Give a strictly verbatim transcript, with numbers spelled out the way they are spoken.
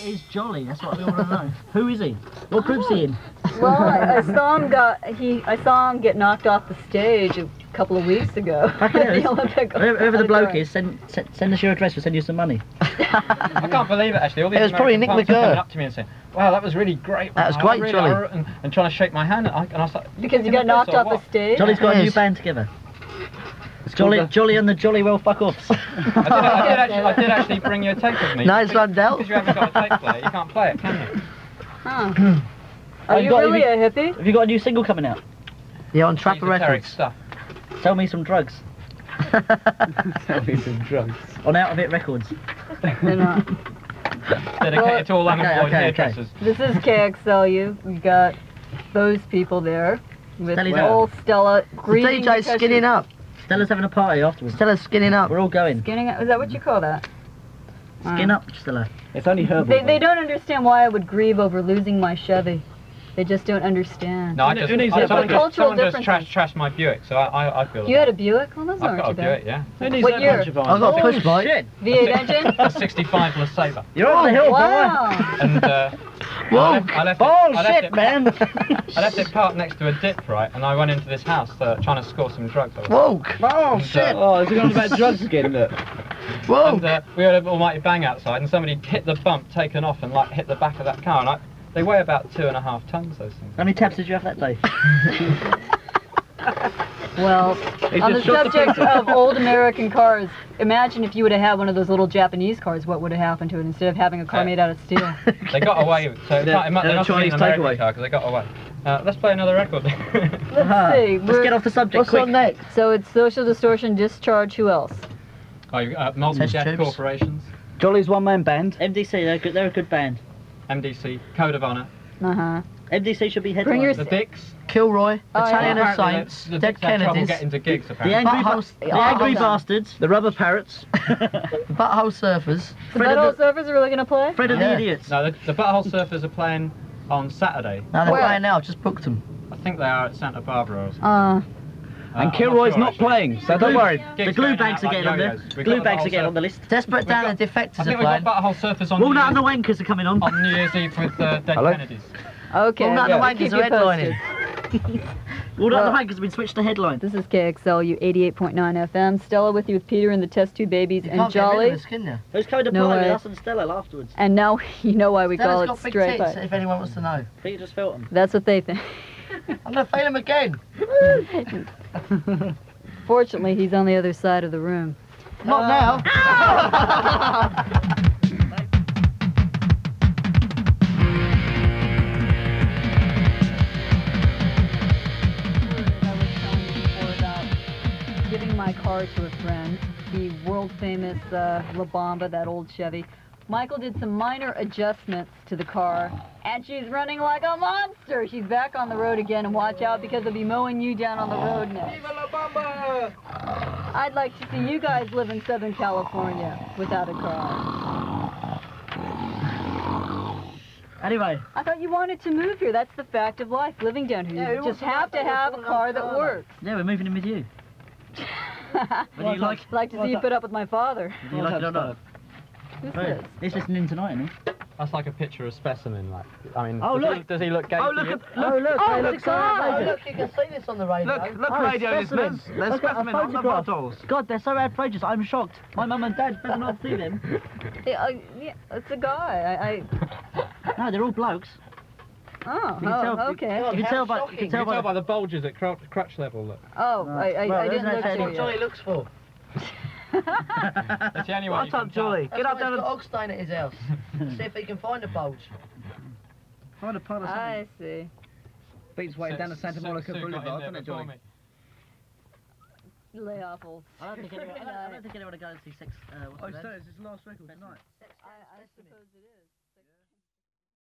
is Jolly? That's what we want to know. Who is he? What group's he in? Well, I, I saw him got he. I saw him get knocked off the stage a couple of weeks ago. Back in the Olympic. Whoever the bloke is, send, send send us your address. We'll send you some money. I can't believe it actually. All these it was probably Nick American punks are McGurr. coming up to me and saying, "Wow, that was really great." That was wow, great, really, Jolly. And, and trying to shake my hand, and I, and I was like, because you got knocked off the stage. Jolly's got Yes. a new band together. Jolly, Jolly and the Jolly Well Fuck Offs. I, did, I, did actually, I did actually bring you a tape with me. Nice one, Del. Because you haven't got a tape player, you can't play it, can you? Huh. Are you you got- really have a hippie? Have you got a new single coming out? Yeah, on Trapper Esoteric Records. stuff. Sell me some drugs. Sell me some drugs. On Out of It Records. They're not. Dedicated to all Okay, unemployed okay, okay. hairdressers. This is K X L U. We got those people there with Stelly's old Stella The grieving D J's because skinning she- up. Stella's having a party afterwards. Stella's skinning up. We're all going. Skinning up? Is that what you call that? Skin Uh, up, Stella. It's only herbal. They, they don't understand why I would grieve over losing my Chevy. They just don't understand. No, I Who just, needs I, that someone bunch just, of- someone just Cultural trashed trash my Buick, so I, I, I feel You had a about Buick? Well, those it. I've aren't got a too bad. Buick, yeah. Who needs What that year? bunch of I got a Holy push bike. Shit! V eight engine? A sixty-five LeSabre. You're on the hill, Wow. And uh, Whoa. I left, I left it, I left Bullshit, it, man! I left it parked next to a dip, right, and I went into this house uh, trying to score some drugs. I was- Whoa. Oh, And, shit! uh, Oh, is it going about drugs again? Look. Whoa. And uh, we had an almighty bang outside, and somebody hit the bump, taken off, and like hit the back of that car. And I, they weigh about two and a half tons. Those things. How many tabs did you have that day? Well, on the just shot the subject picture. of old American cars, imagine if you would have had one of those little Japanese cars, what would have happened to it instead of having a car Yeah. made out of steel? They got away with it. So it They're- might, it might, they're they a must have been Chinese an American takeaway. car because they got away. Uh, let's play another record. Let's Uh-huh. see. Let's we're- get off the subject What's quick. on next? So it's Social Distortion, Discharge, who else? oh, you uh, multi Test jet tubes. corporations, Jolly's one-man band. M D C, they're a good, they're a good band. M D C, Code of Honor, Uh-huh. M D C should be Bring your headliners. the Dicks. Kilroy, Oh, Italian yeah. of Apparently Saints, the, the Dead Dicks had trouble Kennedys, getting to gigs The apparently. Angry, Butthole- the Oh, angry hold on. Bastards. The Rubber Parrots. Butthole Surfers. The Fred Butthole and the, Surfers are really going to play? Fred and Yeah. the Idiots. No, the, the Butthole Surfers are playing on Saturday. Now they're Where? playing now, I've just booked them. I think they are at Santa Barbara or something. Uh, Uh, And I'm Kilroy's sure, not actually. playing, so don't worry. The Gigs glue going bags out are getting like on there. yo-yos. We've Glue got bags the are getting Butthole on the list. Desperate We've Dan got- and Defectors I are think we've playing. got Butthole Surfers on, Walnut New and the Year's, Wankers are coming on. on New Year's Eve with uh, Dead Hello? Kennedys. okay. Walnut and Yeah. the Wankers Keep are you headlining. Walnut Well- and the Wankers have been switched to headline. This is K X L U eighty-eight point nine F M. Stella with you with Peter and the Test Tube Babies You and can't get rid of Jolly. us, can you? Who's coming to No party with way. us and Stella afterwards? And now you know why we call Stella's it got big straight tits, pipe. if anyone wants to know. Peter just felt them. That's what they think. I'm going to fail him again. Fortunately, he's on the other side of the room. Not now. I was telling you before about giving my car to a friend, the world famous uh, La Bamba, that old Chevy. Michael did some minor adjustments to the car, and she's running like a monster. She's back on the road again, and watch out because they'll be mowing you down on the road next. I'd like to see you guys live in Southern California without a car. Anyway, I thought you wanted to move here. That's the fact of life, living down here. Yeah, You who just wants to have to live have there? a car that works. yeah, we're moving in with you. Whether you like, I'd like to see you put up with my father. whether you like it or not. Who's Right. this? He's listening tonight, isn't he? That's like a picture of specimen. Like, I mean, Oh, does, look. He, does he look gay? Oh, to look you? at, Oh, look, Oh, they look, look so God. Oh, outrageous. look, you can see this on the radio. look, look, Oh, radio specimens. listeners. There's Look at a specimen on the photograph. bottles. God, they're so outrageous. I'm shocked. My mum and dad better not see them. Yeah, uh, yeah, it's a guy. I, I No, they're all blokes. oh, You can oh, tell- okay. You can how tell by. You shocking. can You tell can tell by. by the bulges at crotch, crotch level. Look, Oh, I, I, Well, I there's didn't no look telling to What you. Johnny looks for. it's the only one. What's you can up, Jolly? That's Get why up he's there got and Ogstein at his house. See if he can find a bulge. find a part of I see. Beats way tell. down to Santa Sue- Monica Sue got in Boulevard, there isn't it, before Jolly? me. Lay off, old. I don't think anyone. I don't, I don't think anyone would go and see sex. Uh, what's Oh, his so name? it's his last record tonight. I, I suppose it is.